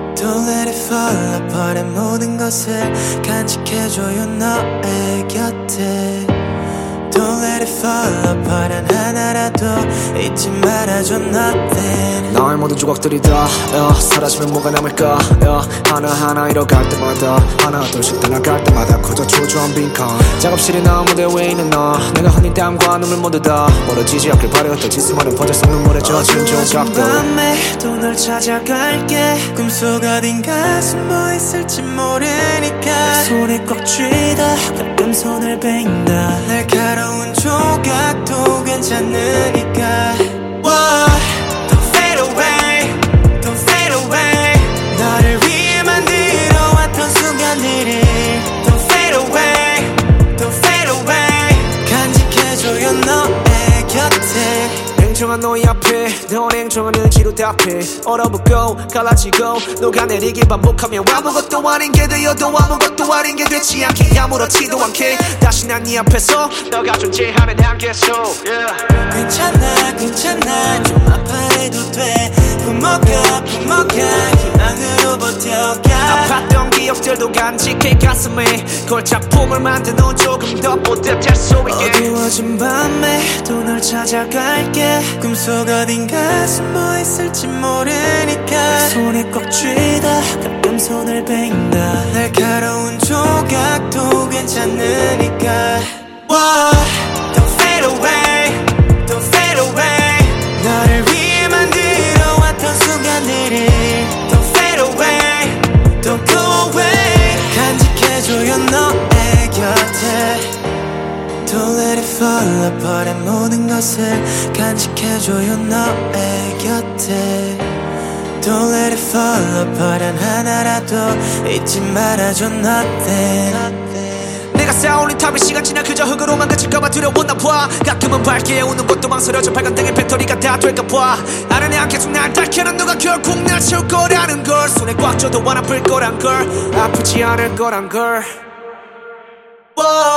Don't let it fall apart 모든 것을 간직해줘요 너의 곁에 Don't let it fall apart 하나라도 잊지 말아줘 nothing 너의 모든 조각들이 다 사라지면 뭐가 남을까 하나하나 잃어갈 때마다 하나 둘씩 떠나갈 때마다 커져 초조한 빈칸 작업실에 나 무대 위에 있는 너 내가 흘린 땀과 눈물 모두 다 멀어지지 않길 바래왔던 짓수마련 퍼져서 눈물에 젖은 조각들 밤에 또 널 찾아갈게 꿈속 어딘가 숨어 있을지 모르니까 손에 꽉 쥐다 가끔 손을 벤다 날카로운 조각도 괜찮으니까 Don't fade away Don't fade away 너를 위해 만들어 왔던 순간들이 Don't fade away Don't fade away 간직해줘요 너의 곁에 냉정한 너의 앞에 너 냉정한 의지로 답해 얼어붙고 갈라지고 녹아내리길 반복하며 아무것도 아닌 게 되어도 아무것도 아닌 게 되지 않게 아무렇지도 않게 다시 난 네 앞에서 너가 존재하는 한계 속 괜찮아 괜찮아 좀 아파해도 돼 품어가 희망으로 버텨가 아팠던 기억들도 간직해 가슴에 걸작품을 만드는 조금 더 뿌듯할 수 있게 어두워진 밤에 또 널 찾아갈게 꿈속 어딘가 숨어 있을지 모르니까 손에 꽉 쥐다 가끔 손을 벤다 날카로운 조각도 괜찮으니까 Don't fade away Don't fade away 너를 위해 만들어 왔던 순간들이 Don't fade away Don't go away 간직해줘요 너의 곁에 Don't let it fall apart 모든 것을 간직해줘요 너의 곁에 Don't let it fall apart 하나라도 잊지 말아줘 nothing 내가 쌓아올린 탑이 시간 지나 그저 흙으로만 그칠까봐 두려웠나 봐 가끔은 밝게 웃는 것도 망설여져 밝은 등의 배터리가 다 될까 봐 아는 애 계속 날 닦여는 누가 결국 날 채울 거라는 걸 손에 꽉 쥐어도 안 아플 거란 걸 아프지 않을 거란 걸